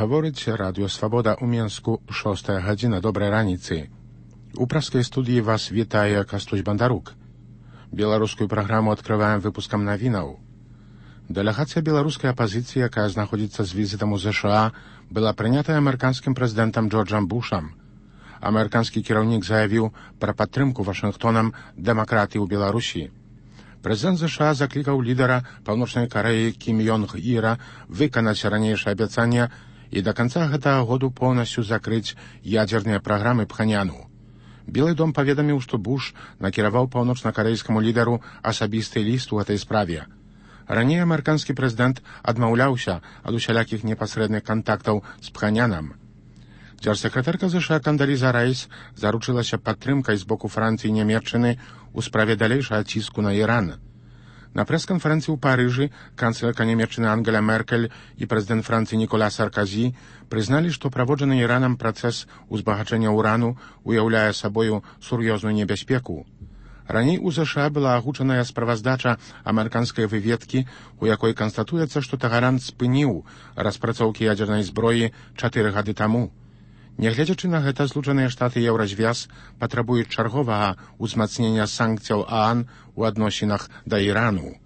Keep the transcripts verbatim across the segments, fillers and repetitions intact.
Гаворыць радыё «Свабода» ў Менску, шостая гадзіна. Добрай раніцы. У праскай студыі вас вітае Кастусь Бандарук. Беларускую праграму адкрываем выпускам навінаў. Дэлегацыя беларускай апазіцыі, якая знаходзіцца з візітам у ЗША, была прынятая амерыканскім прэзідэнтам Джорджам Бушам. Амерыканскі кіраўнік заявіў пра падтрымку Вашынгтонам дэмакратыі ў Беларусі. Прэзідэнт ЗША заклікаў лідара Паўночнай Карэі Кім Йонг Іра выканаць ранейшае абяцанне і да канца гэтага году поўнасцю закрыць ядзерныя праграмы Пханяну. Белы дом паведаміў, што Буш накіраваў паўночнакарэйскаму лідару асабісты ліст у гэтай справе. Раней амерыканскі прэзідэнт адмаўляўся ад усялякіх непасрэдных кантактаў з Пханянам. Дзяржсакратарка ЗША Кандаліза Райс заручылася падтрымкай з боку Францыі і Нямецчыны у справе далейшага ціску на Іран. На прэс-канферэнцыі ў Парыжы канцлерка Нямецчыны Ангела Меркель і прэзідэнт Францыі Ніколя Сарказі прызналі, што праводжаны Іранам працэс узбагачэння ўрану уяўляе сабою сур'ёзную небяспеку. Раней у ЗША была агучаная справаздача амерыканскай выведкі, у якой канстатуецца, што Тэгеран спыніў распрацоўкі ядзернай зброі чатыры гады таму. Нягледзячы на гэта, Злучаныя Штаты і Еўразвяз патрабуюць чарговага ўзмацнення санкцыяў ААН у адносінах да Ірану.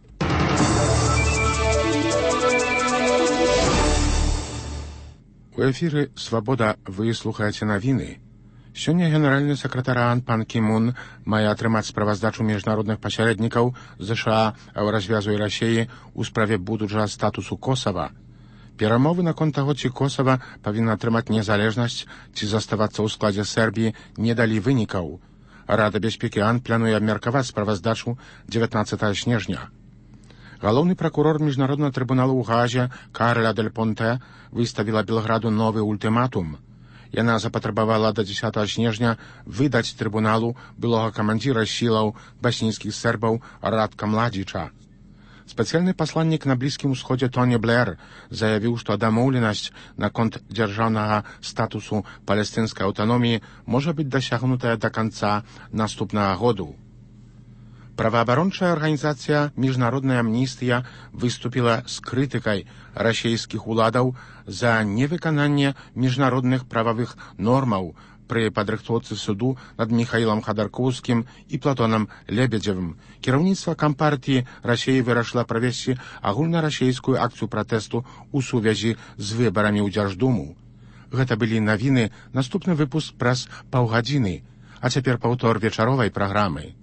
У эфіры «Свабода» вы слухаеце навіны. Сёння генеральны сакратар ААН пан Кім Ун мае атрымаць справаздачу міжнародных пасярэднікаў ЗША, Еўразвязу і Расіі ў справе будучага статусу Косава. Перамовы наконт таго, ці Косава павінна атрымаць незалежнасць, ці заставацца ў складзе Сербіі, не далі вынікаў. Рада бяспекі ААН плануе абмеркаваць справаздачу дзевятнаццатага снежня. Галоўны пракурор міжнароднага трыбуналу ў Гаазе Карля Дель Понте выставіла Белграду новы ультыматум. Яна запатрабавала да дзесятага снежня выдаць трыбуналу былога камандзіра сілаў баснійскіх сербаў Радка Младзіча. Спецыяльны пасланнік на Блізкім Усходзе Тоні Блэр заявіў, што дамоўленасць наконт дзяржаўнага статусу палестынскай аўтаноміі можа быць дасягнутая да канца наступнага году. Праваабарончая арганізацыя «Міжнародная амністыя» выступіла з крытыкай расійскіх уладаў за невыкананне міжнародных прававых нормаў пры падрыхтоўцы суду над Міхаілам Хадаркоўскім і Платонам Лебедзевым. Кіраўніцтва кампартіі Расіі вырашыла правесці агульнарасійскую акцыю пратэсту ў сувязі з выбарамі ў Дзярждуму. Гэта былі навіны, наступны выпуск праз паўгадзіны, а цяпер паўтор вечаровай праграмы.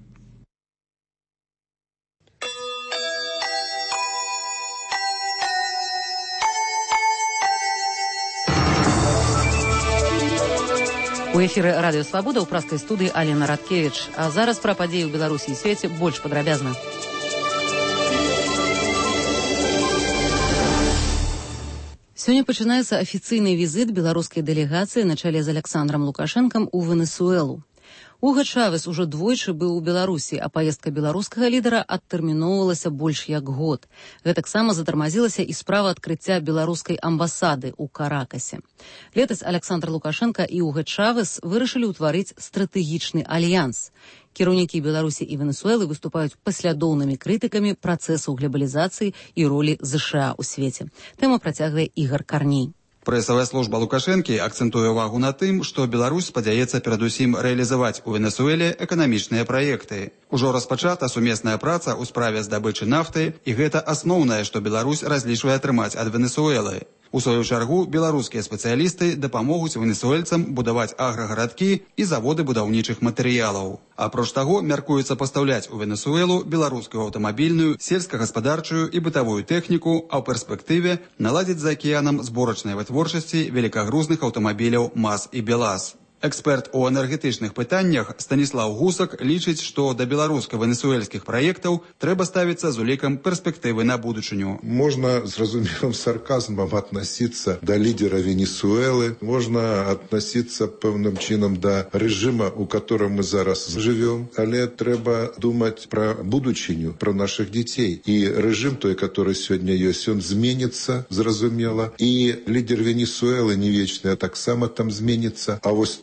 У эфіры радыё «Свабода» ў праскай студыі Алена Радкевіч. А зараз пра падзеі ў Беларусі і свеце больш падрабязна. Сёння пачынаецца афіцыйны візіт беларускай дэлегацыі на чале з Аляксандрам Лукашэнкам у Венесуэлу. Уга Чавес ужо двойчы быў у Беларусі, а паездка беларускага лідара адтэрміноўвалася больш як год. Гэтаксама затармазілася і справа адкрыцця беларускай амбасады ў Каракасе. Летась Аляксандр Лукашенка і Уга Чавес вырашылі ўтварыць стратэгічны альянс. Кіраўнікі Беларусі і Венесуэлы выступаюць паслядоўнымі крытыкамі працэсу глобалізацыі і ролі ЗША ў свеце. Тэма працягвае Ігар Карней. Прэсавая служба Лукашэнкі акцэнтуе ўвагу на тым, што Беларусь спадзяецца перадусім рэалізаваць у Венесуэле эканамічныя праекты. Ужо распачата сумесная праца ў справе здабычы нафты, і гэта асноўнае, што Беларусь разлічвае атрымаць ад Венесуэлы. У сваю чаргу, беларускія спецыялісты дапамогуць венесуэльцам будаваць аграгарадкі і заводы будаўнічых матэрыялаў. Апроч таго, мяркуецца пастаўляць у Венесуэлу беларускую аўтамабільную, сельскагаспадарчую і бытавую тэхніку, а ў перспектыве наладзіць за акіянам зборачнай вытворчасці великагрузных аўтамабіляў МАЗ і БелАЗ. Эксперт у энергетычных пытаннях Станіслаў Гусак лічыць, што да беларуска-венесуэльскіх праектаў трэба ставіцца з улікам перспектывы на будучыню. Можно с разумелым сарказмом относиться до лидера Венесуэлы, можно относиться певним чином до режима, у котором мы зараз живем, але трэба думать про будучыню, про наших детей. И режим той, который сегодня есть, он зменится, зразумела. И лидер Венесуэлы не вечный, а так само там зменится. А вот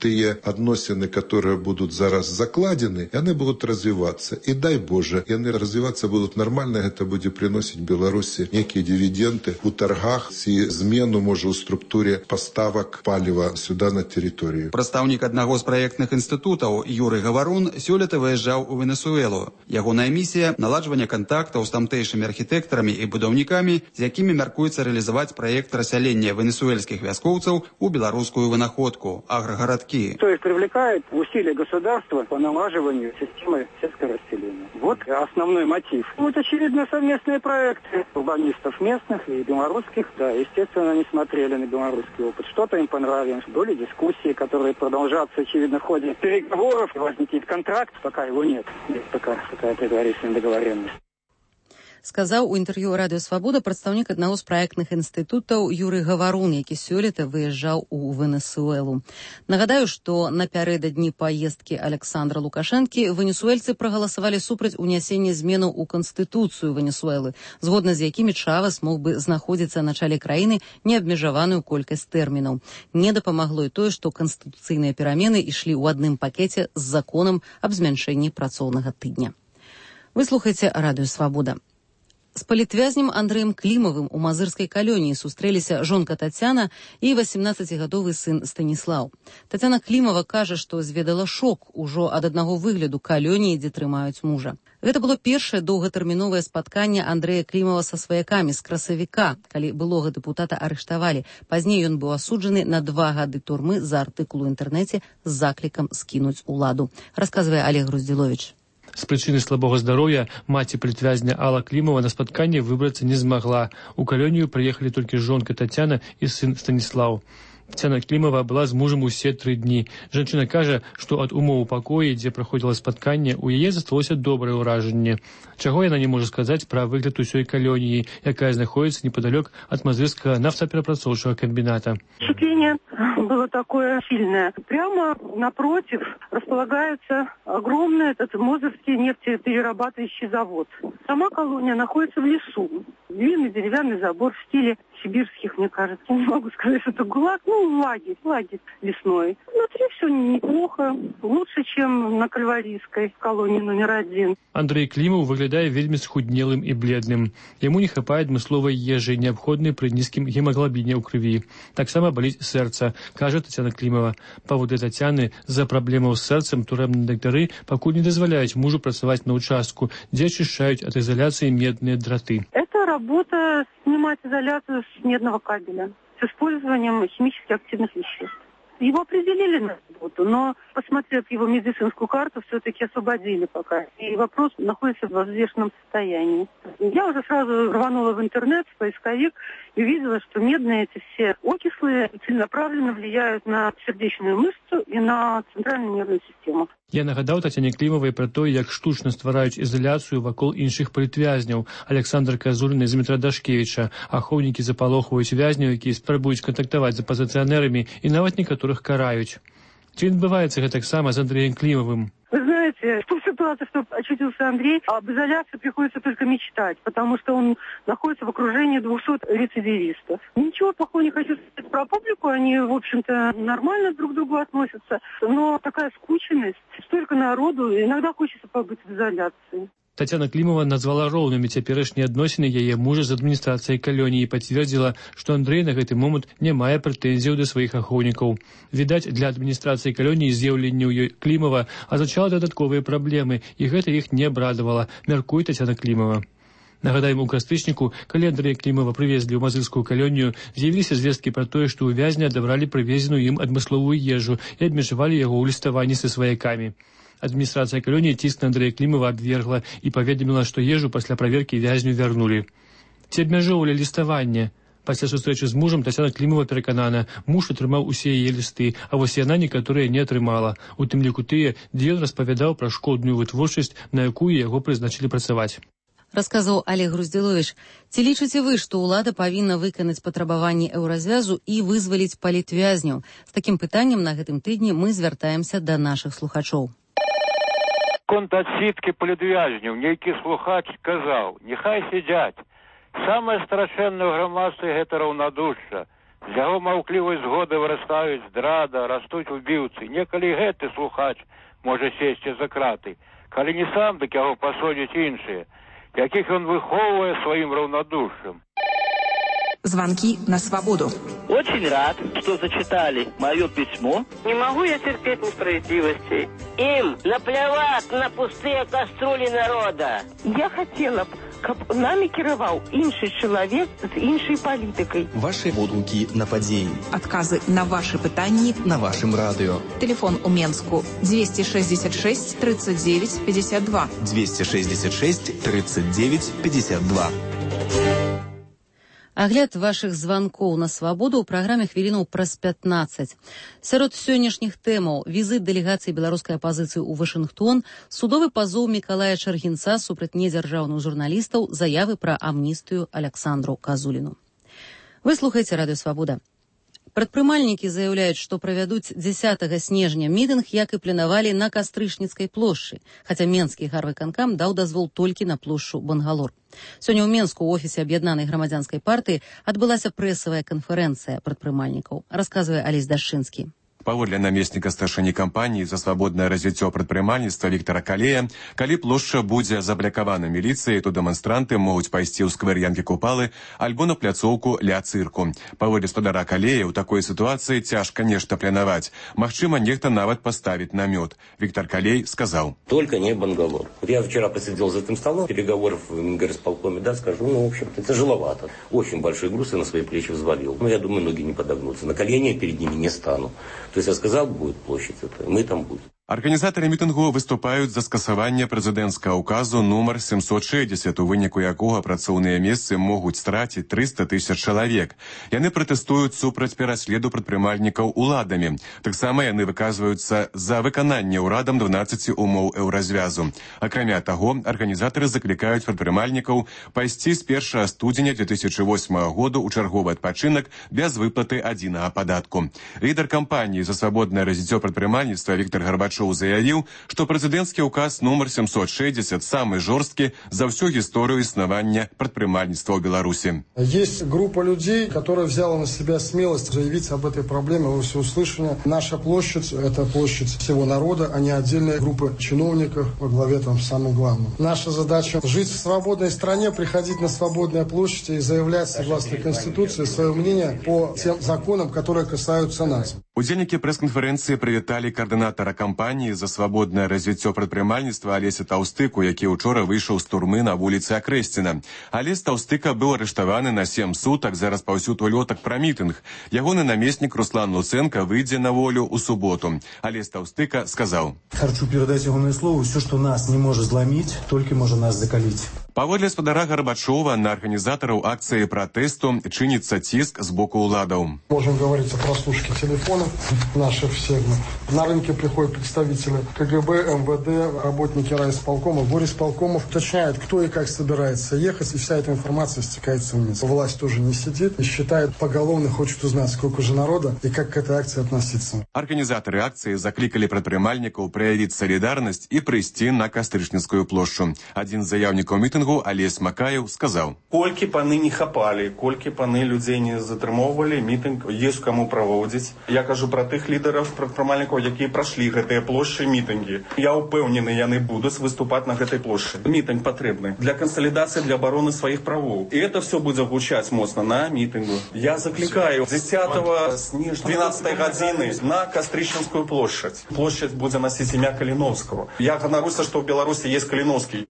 тыя адносіны, которые будут зараз закладены, яны будут развиваться. И дай Боже, яны развиваться будут нормально, это будет приносить Беларуси некие дивиденды у торгах и змену, может, в структуре поставок палива сюда на территорию. Прадстаўнік аднаго з праектных інстытутаў Юрый Гаварун сёлета выязджаў у Венесуэлу. Ягоная місія – наладжванне кантактаў з тамтэйшымі архітэктарамі і будаўнікамі, з якімі мяркуецца рэалізаваць праект рассялення венесуэльскіх вяскоўцаў у беларускую вынаходку – аграгарадкі. То есть привлекает усилия государства по налаживанию системы сельского расселения. Вот основной мотив. Вот, очевидно, совместные проекты урбанистов местных и белорусских. Да, естественно, они смотрели на белорусский опыт. Что-то им понравилось. Были дискуссии, которые продолжаться, очевидно, в ходе переговоров. Возникнет контракт, пока его нет. Есть такая, такая предварительная договоренность. Сказаў у інтэрв'ю радыё «Свабода» прадстаўнік аднаго з праектных інстытутаў Юрый Гаварун, які сёлета выязджаў у Венесуэлу. Нагадаю, што напярэдадні паездкі Александра Лукашэнкі венесуэльцы прагаласавалі супраць унясення зменаў у Канстытуцыю Венесуэлы, згодна з якімі Чавес мог бы знаходзіцца на чале краіны неабмежаваную колькасць тэрмінаў. Не дапамагло і тое, што канстытуцыйныя перамены ішлі ў адным пакеце з законам аб змяншэнні працоўнага тыдня. Вы слухаеце радыё «Свабода». З палітвязнем Андрэем Клімавым у мазырскай калоніі сустрэліся жонка Тацяна і васемнаццацігадовы сын Станіслаў. Тацяна Клімава кажа, што зведала шок ужо ад аднаго выгляду калоніі, дзе трымаюць мужа. Гэта было першае доўгатэрміновае спатканне Андрэя Клімава са сваякамі з красавіка, калі былога дэпутата арыштавалі. Пазней ён быў асуджаны на два гады турмы за артыкул у інтэрнэце з заклікам скінуць уладу. Расказвае Олег Груздзіловіч. З прычыны слабога здароўя маці палітвязня Алла Клімова на спатканне выбрацца не змагла. У калонію прыехалі толькі жонка Тацяна і сын Станіслаў. Тацяна Клімова была з мужам усе тры дні. Жанчына кажа, што ад умоў у пакоі, дзе праходзіла спатканне, у яе засталося добрае ўражанне. Чаго яна не можа сказаць пра выгляд усёй калоніі, якая знаходзіцца непадалёк ад мазырскага нафтаперапрацоўчага комбината. Впечатление было такое сильное. Прямо напротив располагается огромный этот мозырский нефтеперерабатывающий завод. Сама колония находится в лесу. Длинный деревянный забор в стиле сибирских, мне кажется. Не могу сказать, что это ГУЛАГ. Ну, лагерь, лагерь лесной. Внутри все неплохо. Лучше, чем на Кальварийской колонии номер один. Андрей Клімов выглядае вельмі схуднелым і бледным. Яму не хапае адмысловай ежы, неабходнай пры нізкім гемаглабіне ў крыві. Таксама баліць сэрца, кажа Тацяна Клімова. Паводле Тацяны, з-за праблемаў з сэрцам турэмныя дактары пакуль не дазваляюць мужу працаваць на участку, дзе ачышчаюць ад изоляции медные дроты. Это работа снимать изоляцию с медного кабеля с использованием химически активных веществ. Его определили на работу, но, посмотрев его медицинскую карту, все-таки освободили пока. И вопрос находится в взвешенном состоянии. Я уже сразу рванула в интернет, в поисковик, и увидела, что медные эти все окислы целенаправленно влияют на сердечную мышцу и на центральную нервную систему. Я нагадаў Тацяне Клімавай пра тое, як штучна ствараюць ізаляцыю вакол іншых палітвязняў. Александр Казулін і Змітра Дашкевіча. Ахоўнікі запалохваюць вязняў, якія спрабуюць кантактаваць з апазіцыянерамі і нават некаторых караюць. Ці адбываецца гэтак сама з Андреем Клімовым? Вы знаете, в той ситуации, что очутился Андрей, об изоляции приходится только мечтать, потому что он находится в окружении двухсот рецидивистов. Ничего плохого не хочу сказать про публику, они, в общем-то, нормально друг к другу относятся, но такая скученность, столько народу, иногда хочется побыть в изоляции. Тацяна Клімова назвала роўнымі цяперашнія адносіны яе мужа з адміністрацыяй калоніі і пацвердзіла, што Андрэй на гэты момант не мае прэтэнзіяў да сваіх ахоўнікаў. Відаць, для адміністрацыі калоніі з'яўленне ў ёй Клімова азначала дадатковыя праблемы, і гэта іх не абрадавала, мяркуе Тацяна Клімова. Нагадаем, у кастрычніку, калі Андрэя Клімова прывезлі ў мазырскую калонію, з'явіліся звесткі пра тое, што ў вязня адабралі прывезеную ім адмысловую ежу і абмежавалі яго ў ліставанні са сваякамі. Адміністрацыя калоніі ціск на Андрэя Клімова абвергла і паведаміла, што ежу пасля праверкі вязню вярнулі. Ці абмяжоўвалі ліставанне? Пасля сустрэчы з мужам Тацяна Клімова пераканана, муж атрымаў усе яе лісты, а вось яна некаторыя не атрымала. У тым ліку тыя, дзе ён распавядаў пра шкодную вытворчасць, на якую яго прызначылі працаваць. Расказаў Олег Груздзіловіч. Ці лічыце вы, што ўлада павінна выканаць патрабаванні еўразвязу і вызваліць палітвязняў? З такім пытаннем на гэтым тыдні мы звяртаемся да нашых слухачоў. Конт адсідкі палітвязняў нейкі слухач сказаў: няхай сядзяць. Самае страшэннае ў грамадстве гэта раўнадушча. З яго маўклівай згоды вырастаюць здрада, растуць убіўцы. Некалі гэты слухач можа сесці за краты. Калі не сам, дык яго пасадзяць іншыя, якіх ён выхоўвае сваім раўнадушшем. Звонки на свободу. Очень рад, что зачитали мое письмо. Не могу я терпеть несправедливости. Им наплевать на пустые кастрюли народа. Я хотела б, каб нами кіраваў іншы чалавек з іншай палітыкай. Ваши водгукі на падзеі. Отказы на ваши пытанні на вашем радио. Телефон у Менску двести шестьдесят шесть тридцать девять пятьдесят два. двести шестьдесят шесть тридцать девять пятьдесят два. Агляд вашых званкоў на свабоду ў праграме хвілінаў праз пятнаццаць. Сярод сённяшніх тэмаў візіт дэлегацыі беларускай апазіцыі ў Вашынгтон, судовы пазоў Мікалая Чаргінца супраць недзяржаўных журналістаў, заявы пра амністыю Аляксандру Казуліну. Вы слухаеце Радыё Свабода. Прадпрымальнікі заяўляюць, што правядуць дзесятага снежня мітынг, як і планавалі на Кастрычніцкай плошчы, хаця Менскі гарвыканкам даў дазвол толькі на плошчу Бангалор. Сёння ў Менску ў офісе аб'яднанай грамадзянскай партыі адбылася прэсавая канферэнцыя прадпрымальнікаў, расказвае Алесь Дашчынскі. Паводле намесніка старшыні кампаніі за свабоднае развіццё прадпрымальніцтва Віктара Калея, калі плошча будзе заблакавана міліцыяй, то дэманстранты могуць пайсці ў сквер Янкі Купалы альбо на пляцоўку ля цырку. Паводле спадара Калея, ў такой сітуацыі цяжка нешта планаваць. Магчыма, нехта нават паставіць намёт. Віктор Калей сказаў: «Только не Бангалор. Вот я вчера посидел за этим столом, переговоров в горисполкоме, да, скажу, ну, в общем-то, тяжеловато. Очень большой груз я на свои плечи взвалил. Ну, я думаю, ноги не подогнутся. На колени я перед ними не стану. То есть я сказал, будет площадь, это, мы там будем». Арганізатары мітынгу выступаюць за скасаванне прэзідэнцкага ўказу нумар семьсот шестьдесят, у выніку якога працоўныя месцы могуць страціць триста тысяч чалавек. Яны пратэстуюць супраць пераследу прадпрымальнікаў уладамі. Таксама яны выказваюцца за выкананне ўрадам дванаццаці умоў еўразвязу. Акрамя таго, арганізатары заклікаюць прадпрымальнікаў пайсці з першага студзеня две тысячи восьмага году ў чарговы адпачынак без выплаты адзінага падатку. Лідар кампаніі за свабоднае развіццё прадпрымальніцтва Віктор Гарбачоў заявил, что президентский указ номер семьсот шестьдесят самый жесткий за всю историю основания предпринимательства в Беларуси. Есть группа людей, которая взяла на себя смелость заявить об этой проблеме во всеуслышание. Наша площадь – это площадь всего народа, а не отдельная группа чиновников во главе там самым главным. Наша задача – жить в свободной стране, приходить на свободные площади и заявлять согласно Конституции свое мнение по тем законам, которые касаются нас. Удзельнікі прэс-канферэнцыі прывіталі каардынатара кампаніі за свабоднае развіццё прадпрымальніцтва Алеся Таўстыку, які учора выйшаў з турмы на вуліцы Акрэсціна. Алесь Таўстыка быў арыштаваны на сем сутак за распаўсюд улётак пра мітынг. Ягоны намеснік Руслан Луценка выйдзе на волю ў суботу. Алесь Таўстыка сказаў: «Хочу передать ягонае слово, все, что нас не может зламіць, только может нас закалить». Паводле спадара Гарбачова, на арганізатараў акцыі пратэсту чыніцца ціск з боку ўладаў. Можем говорить о прослушке телефонов наших всех. На рынке приходят представители КГБ, МВД, работники райисполкомов, горисполкомов, уточняют, кто и как собирается ехать, и вся эта информация стекается вниз. Власть тоже не сидит и считает поголовно, хочет узнать, сколько же народа и как к этой акции относиться. Арганізатары акцыі заклікалі прадпрымальнікаў праявіць салідарнасць і прыйсці на Кастрычніцкую плошчу. Адзін з заяўнікаў мітынгу, Алесь Макаев, сказал: «Колькі паны не хапали, колькі паны людей не затрымоўвалі, мітынг есть кому праводзіць. Я кажу про тых лідараў прадпрымальнікаў, якія прайшлі гэтыя плошчы мітынгі. Я ўпэўнены, яны будуць выступаць на гэтай плошчы. Мітынг патрэбны для кансалідацыі, для обороны сваіх правоў. І это все будзе гучаць моцна на мітынгу. Я заклікаю дзесятага снежня двенадцатай гадзіны на Кастрычніцкую плошадь. Плошадь будзе насіць імя Каліновскага. Я ганаруся, што ў Беларусі есть Каліновскі».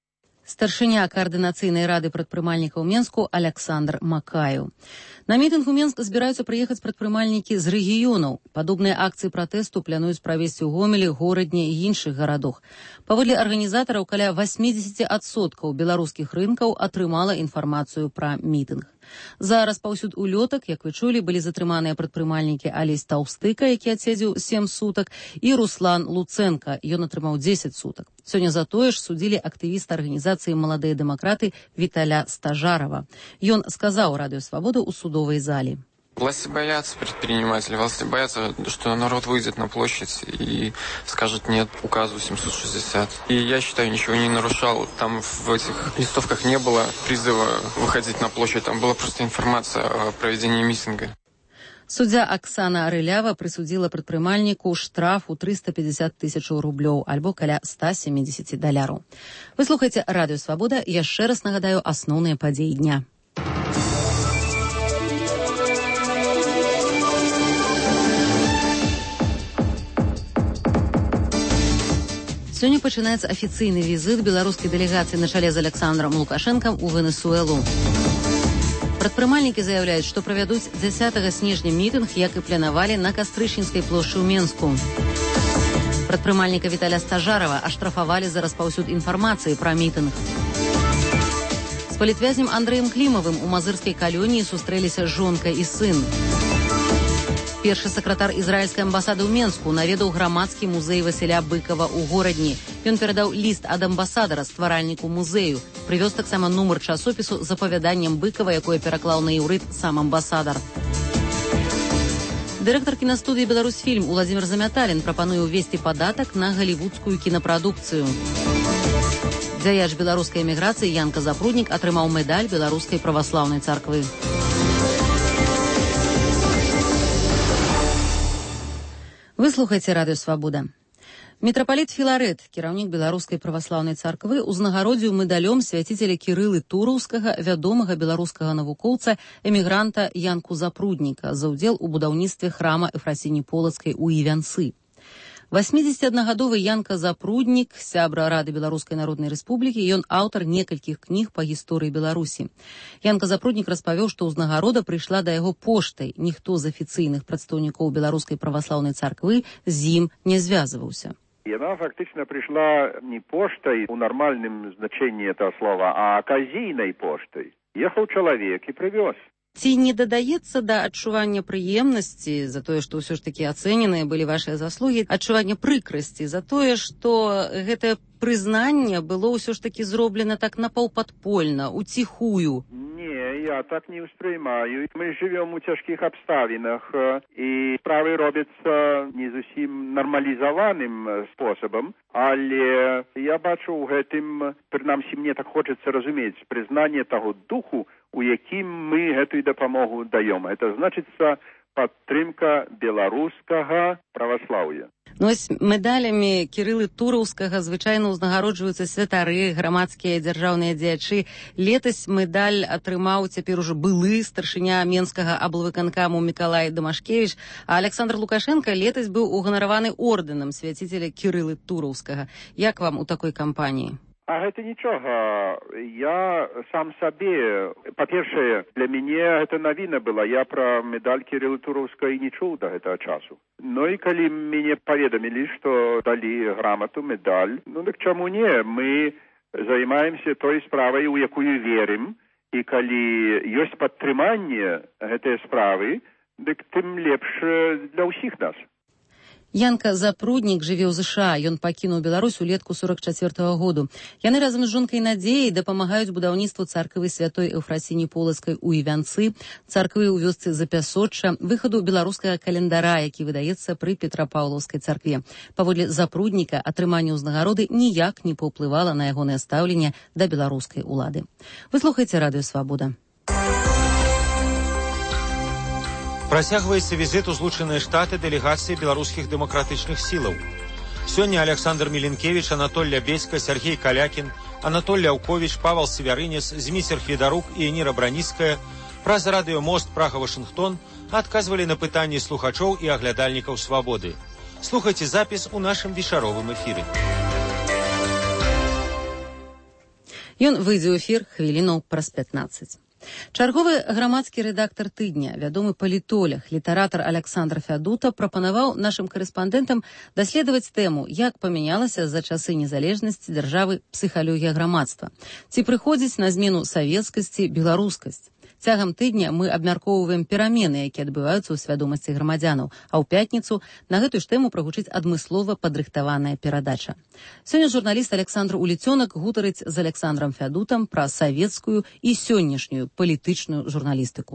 Старшыня координацыйнай рады прадпрымальнікаў Менску Аляксандр Макаев. На мітынг у Менск збіраюцца прыехаць прадпрымальнікі з рэгіёнаў. Падобныя акцыі пратэсту плануюць правесці ў Гомелі, Горадні і іншых гарадах. Паводле арганізатараў, каля восемьдесят адсоткаў беларускіх рынкаў атрымала інфармацыю пра мітынг. За распаўсюд улётак, як вы чулі, былі затрыманыя прадпрымальнікі Алесь Таўстыка, які адседзеў сем сутак, і Руслан Луценка, ён атрымаў десять сутак. Сёння за тое ж судзілі актывіста арганізацыі «Маладыя дэмакраты» Віталя Стажарова. Ён сказаў Радыё Свабода ў судовай зале: «Власти боятся предпринимателей, власти боятся, что народ выйдет на площадь и скажет нет указу семьсот шестьдесят. И я считаю, ничего не нарушал. Там в этих листовках не было призыва выходить на площадь, там была просто информация о проведении митинга». Суддзя Аксана Арылява прысудзіла прадпрымальніку штраф у трыста пятьдесят тысячаў рублёў альбо каля ста семидесяти даляраў. Вы слухаеце Радыё Свабода. Яшчэ раз нагадаю асноўныя падзеі дня. Сёння пачынаецца афіцыйны візіт беларускай дэлегацыі на чале з Александром Лукашэнкам у Венесуэлу. Прадпрымальнікі заяўляюць, што правядуць дзясятага снежня мітынг, як і планавалі на Кастрычніцкай плошчы ў Менску. Прадпрымальніка Віталя Стажарова аштрафавалі за распаўсюд інфармацыі пра мітынг. З палітвязнем Андрэем Клімавым у мазырскай калоніі сустрэліся жонка і сын. Першы сакратар ізраільскай амбасады ў Менску наведаў грамадскі музей Васіля Быкова ў горадні. Ён перадаў ліст ад амбасадара стваральніку музею. Прывёз таксама нумар часопісу з апавяданнем Быкова, якое пераклаў на іўрыт сам амбасадар. Дырэктар кінастудыі «Беларусьфільм» Уладзімір Замяталін прапануе ўвесці падатак на галівудскую кінапрадукцыю. Дзяяч беларускай эміграцыі Янка Запруднік атрымаў медаль Беларускай праваслаўнай царквы. Вы слухаеце Радыё Свабода. Мітрапаліт Філарэт, кіраўнік Беларускай праваслаўнай царквы, узнагародзіў медалём свяціцеля Кірылы Тураўскага, вядомага беларускага навукоўца, эмігранта Янку Запрудніка за ўдзел у будаўніцтве храма Эфрасіні Полацкай у Івянцы. восьмидесятиоднагадовы Янка Запруднік, сябра Рады Беларускай Народнай Рэспублікі, ён аўтар некалькіх кніг па гісторыі Беларусі. Янка Запруднік распавёў, што ўзнагарода прыйшла да яго поштай. Ніхто з афіцыйных прадстаўнікоў Беларускай праваслаўнай царквы з ім не звязваўся. Яна фактично пришла не поштой у нормальном значении этого слова, а оказийной поштой. Ехал человек и привез. Ці не дадаецца да адчування прыемнасці за тое, што ўсё ж такі ацэненыя былі вашыя заслугі, адчування прыкрасці за тое, што гэтае прызнанне было ўсё ж такі зроблена так напаўпадпольна, уціхую? Не, я так не усприймаю. Мы живем у тяжких обставинах, и справы робятся не зовсім нормализованным способом, але я бачу у гэтым, принамсі мне так хочется разумець, признание того духу, у якім мы гэтую дапамогу даем. Это значится падтрымка беларускага праваслаўя. Ну, ось медалямі Кірылы Тураўскага звычайна ўзнагароджваюцца святары, грамадскія дзяржаўныя дзеячы. Летась медаль атрымаў цяпер ужо былы старшыня Менскага аблвыканкаму Мікалай Дамашкевіч, а Александр Лукашенко летась быў уганараваны ордэнам свяціцеля Кірылы Тураўскага. Як вам у такой кампаніі? А гэта нічога. Я сам сабе, па-першае, для мяне гэта навіна была. Я пра медаль Кірылы Тураўскай не чуў да гэтага часу. Ну і калі мяне паведамілі, што далі грамату, медаль, ну так чаму не? Мы займаемся той справай, у якую верым, і калі ёсць падтрыманне гэтай справы, дык тым лепш для ўсіх нас. Янка Запруднік жыве ў ЗША. Ён пакінуў Беларусь улетку сорок чацвёртага году. Яны разам з жонкай Надзеяй дапамагаюць будаўніцтву царквы святой Эфрасіні Полацкай у Івянцы, царквы ў вёсцы Запясочча, выхаду беларускага календара, які выдаецца пры Петрапаўлаўскай царкве. Паводле Запрудніка, атрыманне ўзнагароды ніяк не паўплывала на ягонае стаўленне да беларускай улады. Вы слухаеце Радыё Свабода. Працягваецца візіт у Злучаныя Штаты дэлегацыі беларускіх дэмакратычных сілаў. Сёння Александр Міленкевіч, Анатоль Лябедзька, Сергей Калякін, Анатоль Ляўковіч, Павал Севярынец, Зміцер Федарук і Эніра Браніцкая праз радыёмост Прага-Вашынгтон адказвалі на пытанні слухачоў і аглядальнікаў «Свабоды». Слухайце запіс у нашым вечаровым эфіры. Ён выйдзе ў эфір хвілінаў праз пятнаццаць. Чарговы грамадскі рэдактар тыдня, вядомы палітолог, літаратар Александр Фядута прапанаваў нашым карэспандэнтам даследаваць тэму, як памянялася за часы незалежнасці дзяржавы псіхалогія грамадства. Ці прыходзіць на змену савецкасці беларускасць. Цягам тыдня мы абмяркоўваем перамены, якія адбываюцца ў свядомасці грамадзянаў, а ў пятніцу на гэтую ж тэму прагучыць адмыслова падрыхтаваная перадача. Сёння журналіст Александр Уліцёнак гутарыць з Александром Фядутам пра савецкую і сённяшнюю палітычную журналістыку.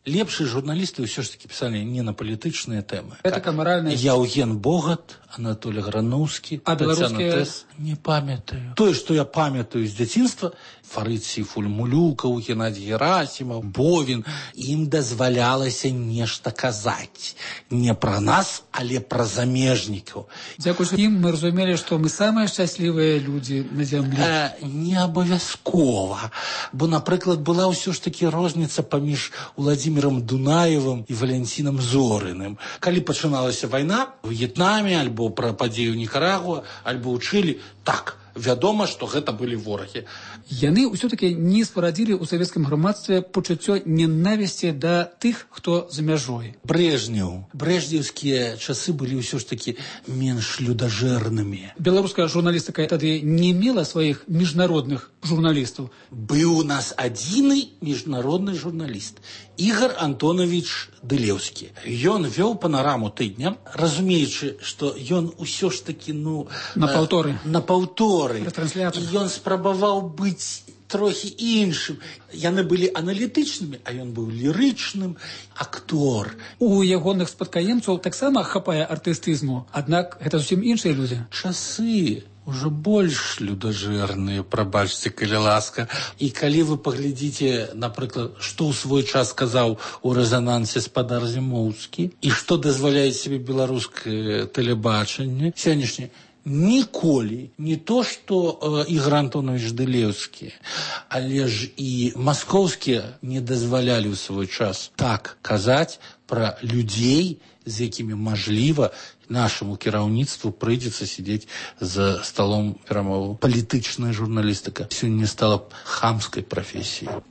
Лепшие журналисты все ж таки писали не на палітычныя тэмы. Это моральная... Яўген Богат, Анатолий Грановский, а беларускія... Тэс. Не памятаю. Тое, што я памятаю з дзяцінства, Фарыцій Фульмулюкаў, Геннадий Герасимов, Бовін, ім дазвалялася нешта казаць. Не пра нас, але пра замежнікаў. Дзякуючы ім мы разумелі, што мы самыя шчаслівыя людзі на зямлі. Э, не абавязкова. Бо, напрыклад, была ўсё ж такі розніца паміж Владимиром Дунаевым і Валентинам Зорыным. Калі пачыналася вайна ў В'етнаме, альбо пра падзею Нікарагуа, альбо ў Чылі, так, вядома, што гэта былі ворагі. Яны ўсё-такі не спарадзілі ў савецкім грамадстве пачуццё ненавісці да тых, хто за мяжой. Брежнеў. Брежнеўскія часы былі ўсё ж такі менш людажэрнымі. Беларуская журналістыка тады не мела сваіх міжнародных журналістаў. Быў у нас адзіны міжнародны журналіст. Ігор Антонович Дылеўскі. Ён вёў панараму тыдня, разумеючы, што ён усё ж такі, ну... На паўторы. На паўторы. Рэтрансляторы. Ён спрабаваў быць трохі іншым. Яны былі аналітычнымі, а ён быў лірычным. Актор. У ягоных спадкаемцаў таксама хапае артыстызму, аднак гэта зусім іншыя людзі. Часы уже больш людажэрныя, прабачце, калі ласка. І калі вы паглядзіце, напрыклад, што ў свой час сказаў у рэзанансе спадар Зімоўскі, і што дазваляе сабе беларускае тэлебачанне сённяшняе, ніколі не то, што э, Ігор Антонович Дылеўскі, але ж і маскоўскія не дазвалялі ў свой час так казаць пра людзей, з якімі, мажліва, нашаму кіраўніцтву прыйдзецца сидзець за столом перамоваў. Палітычная журналістыка сёння стала хамскай прафесіяй.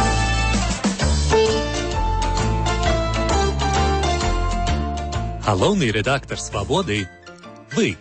Галоўны рэдактар «Свабоды» – вы.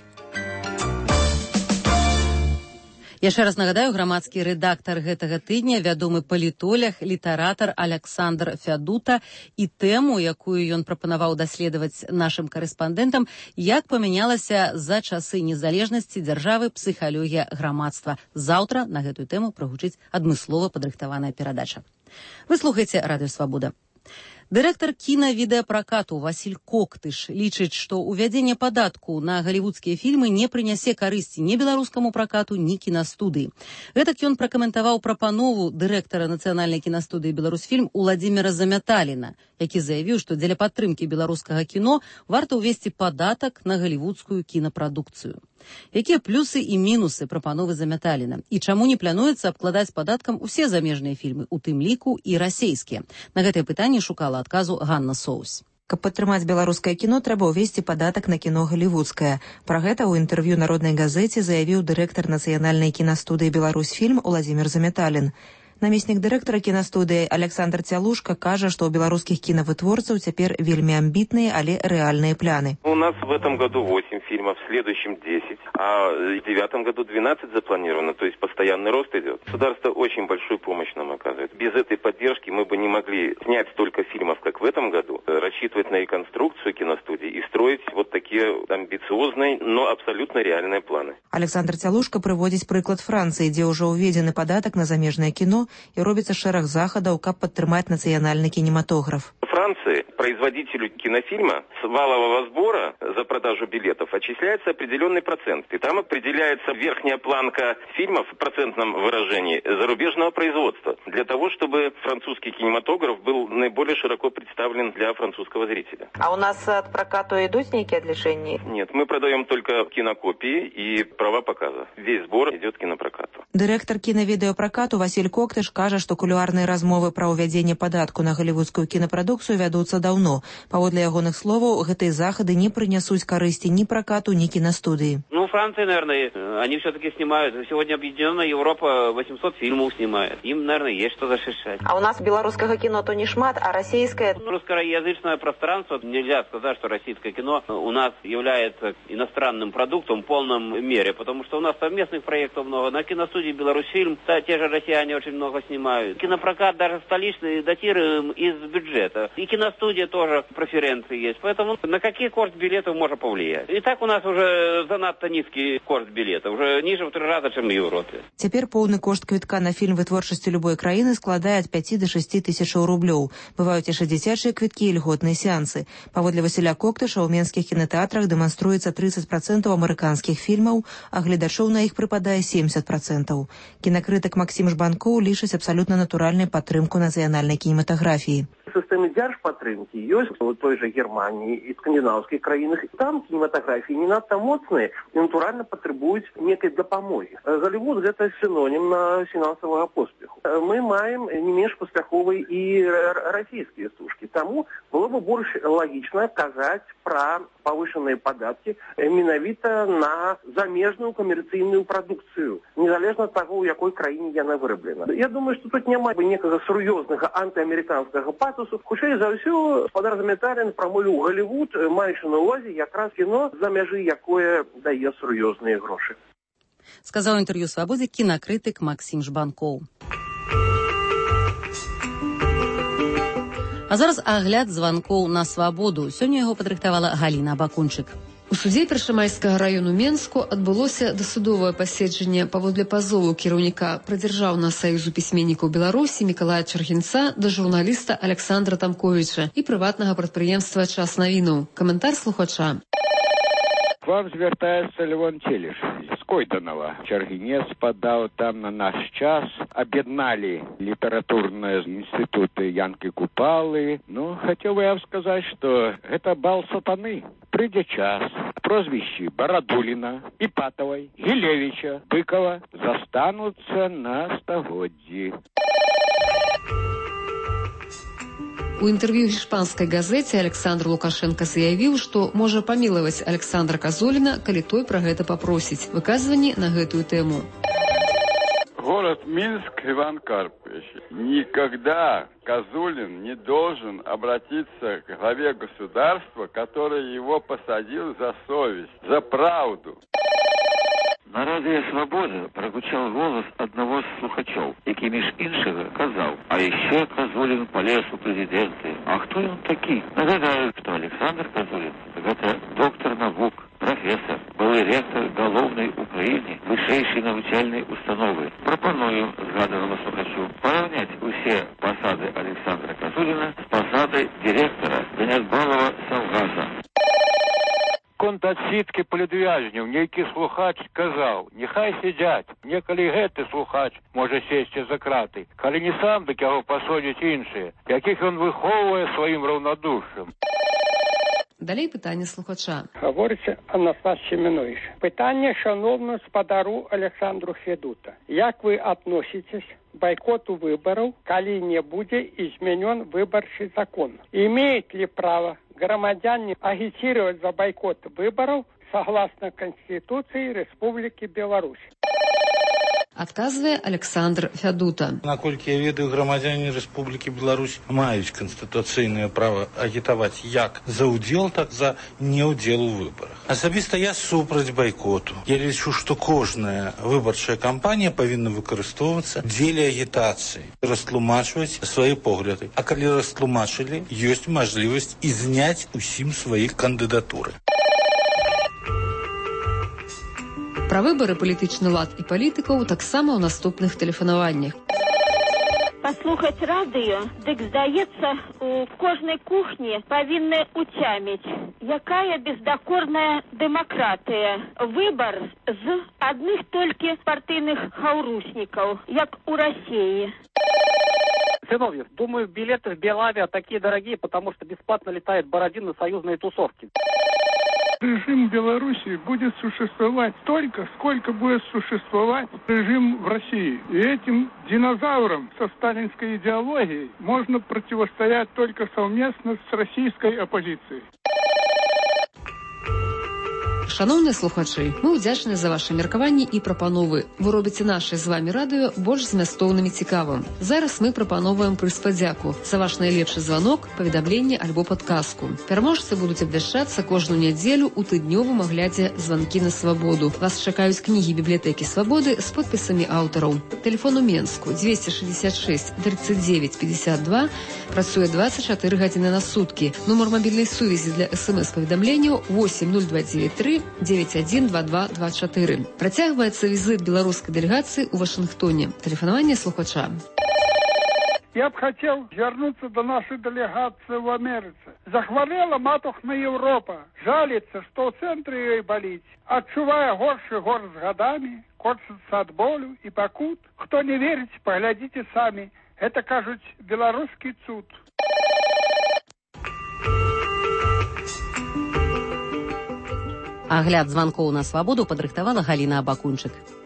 Яшчэ раз нагадаю, грамадскі рэдактар гэтага тыдня, вядомы палітолог, літаратар Аляксандр Фядута, і тэму, якую ён прапанаваў даследаваць нашым карэспандэнтам, як памянялася за часы незалежнасці дзяржавы псіхалогія грамадства. Заўтра на гэтую тэму прагучыць адмыслова падрыхтаваная перадача. Вы слухаеце Радыё Свабода. Дырэктар кіна-відэапракату Васіль Коктыш лічыць, што ўвядзенне падатку на галівудскія фільмы не прынясе карысці ні беларускаму пракату, ні кінастудыі. Гэтак ён пракаментаваў прапанову дырэктара нацыянальнай кінастудыі «Беларусьфільм» Уладзіміра Замяталіна, які заявіў, што дзеля падтрымкі беларускага кіно варта ўвесці падатак на галівудскую кінапрадукцыю. Якія плюсы і мінусы прапановы Замяталіна? І чаму не плануецца абкладаць падаткам усе замежныя фільмы, у тым ліку і расейскія? На гэтае пытанне шукала адказу Ганна Соус. Каб падтрымаць беларускае кіно, трэба ўвесці падатак на кіно галівудскае. Пра гэта ў інтэрв'ю народнай газеце заявіў дырэктар нацыянальнай кінастудыі «Беларусьфільм» Уладзімір Замяталін. Намеснік дырэктара кінастудыі Александр Цялушка кажа, што ў беларускіх кінавытворцаў цяпер вельмі амбітныя, але рэальныя пляны. У нас в этом году восемь фильмов, в следующем десять, а в девятом году двенадцать запланировано, то есть постоянный рост идет. Государство очень большую помощь нам оказывает. Без этой поддержки мы бы не могли снять столько фильмов, как в этом году, рассчитывать на реконструкцию киностудии и строить вот такие амбициозные, но абсолютно реальные планы. Александр Цялушка прыводзіць прыклад Францыі, дзе ўжо ўведзены падатак на замежнае кіно, и робится шэраг захадаў, каб падтрымаць нацыянальны кинематограф. В Франции производителю кинофильма с валового сбора за продажу билетов отчисляется определенный процент. И там определяется верхняя планка фильмов в процентном выражении зарубежного производства. Для того, чтобы французский кинематограф был наиболее широко представлен для французского зрителя. А у нас от прокату идут некие отличения? Нет, мы продаем только кинокопии и права показа. Весь сбор идет кинопрокату. Директор киновидеопрокату Василь Коктыш кажа, што кулуарныя размовы пра ўвядзенне падатку на галівудскую кінапрадукцыю вядуцца даўно. Паводле ягоных словаў, гэтыя захады не прынясуць карысці ні пракату, ні кінастудыі. Ну, Франция, наверное, они все-таки снимают. Сегодня Объединенная Европа восемьсот фильмов снимает. Им, наверное, есть что защищать. А у нас белорусского кино то не шмат, а российское... Ну, русскоязычное пространство, нельзя сказать, что российское кино у нас является иностранным продуктом в полном мере, потому что у нас совместных проектов много. На киностудии «Беларусьфильм» те же россияне очень много снимают. Кинопрокат даже столичный датируем из бюджета. И киностудия где тоже преференции есть. Поэтому на какие курс билетов можно повлиять. И так у нас уже занадто низкий курс билета, уже ниже в три раза, чем в Европе. Цяпер поўны кошт квітка на фільм вытворчасці любой краіны складае ад пяці да шасці тысячаў рублёў. Бываюць яшчэ дзіцячыя квіткі і льготныя сеансы. Паводле Васіля Коктыша, у менскіх кінатэатрах дэманструецца трыццаць працэнтаў амерыканскіх фільмаў, а гледачоў на іх прыпадае семьдесят працэнтаў. Кінакрытык Максім Жбанкоў лічыць абсалютна натуральнай падтрымку нацыянальнай кінематаграфіі. Сістэмы дзяржпадтрымкі ёсць у той жа Германії і скандинаўскіх краінах. Там кінематаграфіі не надта моцныя і натуральна патрабуюць некай дапамогі. Голлівуд – гэта синонім на фінансавага поспеху. Мы маем не менш паспяховыя і расійскія стужкі. Таму было бы больш лагічна казаць пра павышаныя падаткі менавіта на замежную камерцыйную прадукцыю, незалежна ад таго, у якой краіне яна выраблена. Я думаю, што тут няма некага сур'ёзнага антыамерыканскага патосу. Хутчэй за ўсё, гаспадар Заметалін прамовіў Голлівуд, маючы на ўвазе якраз кіно за мяжы, якое дае сур'ёзныя грошы. Сказаў інтэрв'ю «Свабодзе» кінакрытык Максім Жбанкоў. А зараз агляд званкоў на свабоду. Сёння яго падрыхтавала Галіна Бакунчык. У суде Першамайскага району Менску адбылося дасудовае паседжанне паводле пазову кіраўніка Прадзяржаўнага саюзу пісьменнікаў Беларусі Мікалая Чаргінца да журналіста Александра Тамковіча і прыватнага прадпрыемства «Час навінаў». Каментар слухача. К вам звяртаецца Левон Целіш з Койданова. Чаргінец падаў там на наш час. Аб'ядналі літаратурныя інстытуты Янкі Купалы. Ну, хацеў бы я вам сказаць, што гэта бал сатаны. Прыйдзе час. Прозвішчы Барадуліна, Іпатавай, Гілевіча, Быкова застануцца на стагоддзі. У інтэрв'ю іспанскай газеце Александр Лукашенко заявіў, што можа памілаваць Александра Казуліна, калі той пра гэта папросіць. Выказванні на гэтую тэму. Город Минск, Иван Карпович. Никогда Козулин не должен обратиться к главе государства, который его посадил за совесть, за правду. На радио «Свобода» прогучал голос одного из слухачов, який між іншого казав, а еще Козулин полез у президенты. А кто он такие? Нагадаю, что Александр Козулин – это доктор наук, профессор, былый ректор Головной Украины высшей навчальной установы. Пропоную згадуваному слухачу порівняти усі посади Александра Козулина з посадой директора Занятбалова Савгаза. Конт адсідкі палітвязнів, нейкі слухач сказаў, няхай сядзяць, некалі гэты слухач можа сесці за краты, калі не сам, дык яго пасадзяць іншыя, якіх ён выхоўвае сваім раўнадушшем. Далей пытанне слухача. Говориться Анастас Семенович. Питання шановному спадару Александру Федута. Як вы относитесь к бойкоту выборов, коли не будет изменен выборчий закон? Имеет ли право громадяне агитировать за бойкот выборов согласно Конституции Республики Беларусь? Адказвае Александр Фядута. Наколькі я ведаю, грамадзяне Рэспублікі Беларусь маюць канстытуцыйнае права агітаваць як за ўдзел, так за неўдзел у выбарах. Асабіста я супраць байкоту. Я лічу, што кожная выбарчая кампанія павінна выкарыстоўвацца дзеля агітацыі, растлумачваць свае погляды. А калі растлумачылі, ёсць мажлівасць і зняць усім сваіх кандыдатуры. Пра выбары, палітычны лад і палітыкаў таксама ў наступных тэлефанаваннях. Паслухаць радыё, дык здаецца, у кожнай кухні павінны уцяміць, якая бездакорная дэмакратыя. Выбар з адных толькі партыйных хаўруснікаў, як у России. Сыновьев, думаю, билеты в Белавиа такие дорогие, потому что бесплатно летает Бородин на союзные тусовки. Режим Беларуси будет существовать столько, сколько будет существовать режим в России. И этим динозаврам со сталинской идеологией можно противостоять только совместно с российской оппозицией. Шановныя слухачы, мы ўдзячныя за ваши меркаванні і прапановы. Вы робіце наше з вами радыё больш змястоўным і цікавым. Зараз мы прапановваем прыз падзяку за ваш найлепшы званок, паведамленне альбо падказку. Пераможцы будуць абвяшчацца кожную нядзелю ў тыднёвым аглядзе «Званкі на свабоду». Вас чакаюць кнігі бібліятэкі свабоды з подпісамі аўтараў. Тэлефон у Менску двести шестьдесят шесть тридцать девять пятьдесят два, працуе двадцать четыре гадзіны на суткі. Нумар мабільнай сувязі для эс-эм-эс-паведамленняў восемь ноль два девять три девять один два два два четыре. Працягваецца візит беларускай дэлегацыі ў Вашынгтоне. Тэлефанаванне слухача. Я б хотел вернуться до нашей делегации в Америке. Захворела матухна Европа. Жалится, что в центре ее болит. Отчувая горший гор с годами, корчится от болю и покут. Кто не верит, поглядите сами. Это, кажуть, белорусский цуд. Агляд званкоў на свабоду падрыхтавала Галіна Абакунчык.